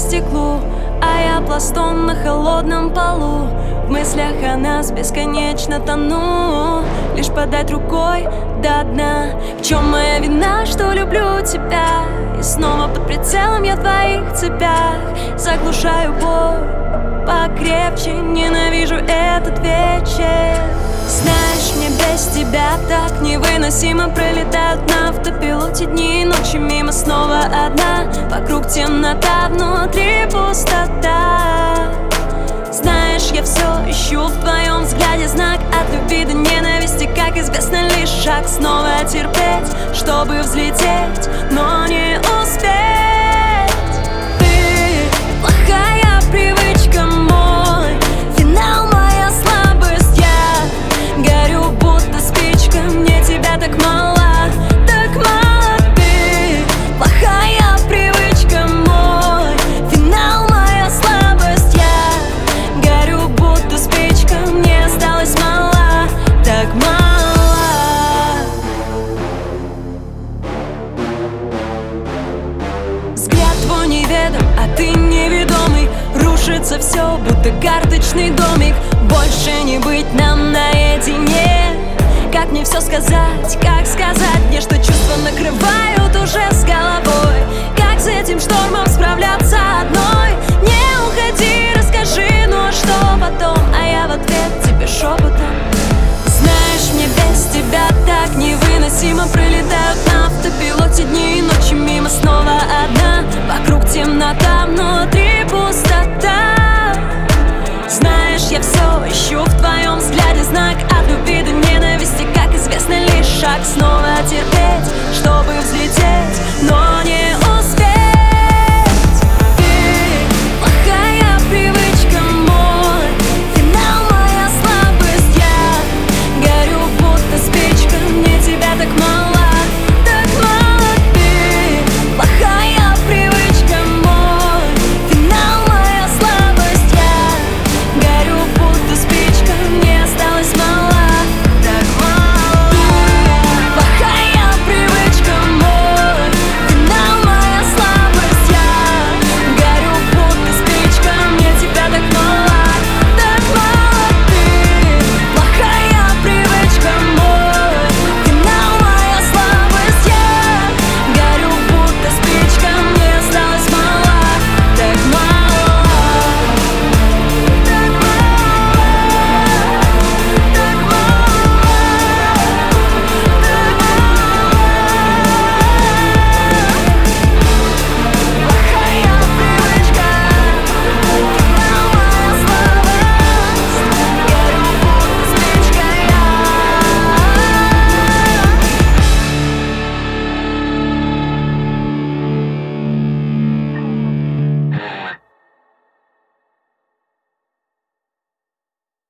стеклу, а я пластом на холодном полу. В мыслях о нас бесконечно тону, лишь подать рукой до дна. В чем моя вина, что люблю тебя? И снова под прицелом я в твоих цепях. Заглушаю боль покрепче, ненавижу этот вечер. Знаешь, мне без тебя так невыносимо. Пролетают на автопилоте дни и ночи мимо. Снова одна, вокруг темнота, внутри пустота. Знаешь, я все ищу в твоем взгляде знак от любви до ненависти. Как известно, лишь шаг снова терпеть, чтобы взлететь, но не успеть. Ты плохая привычка, мой финал, моя слабость. Я горю, будто спичка, мне тебя так мало, так мало. Ты плохая привычка, мой финал, моя слабость. Я горю, будто спичка, мне осталось мало, так мало. Взгляд твой неведом, а ты неведомый. Рушится все, будто карточный домик. Больше не быть нам наедине. Как мне все сказать, как сказать мне, что чувства накрывают уже с головой? Как с этим штормом справляться одной?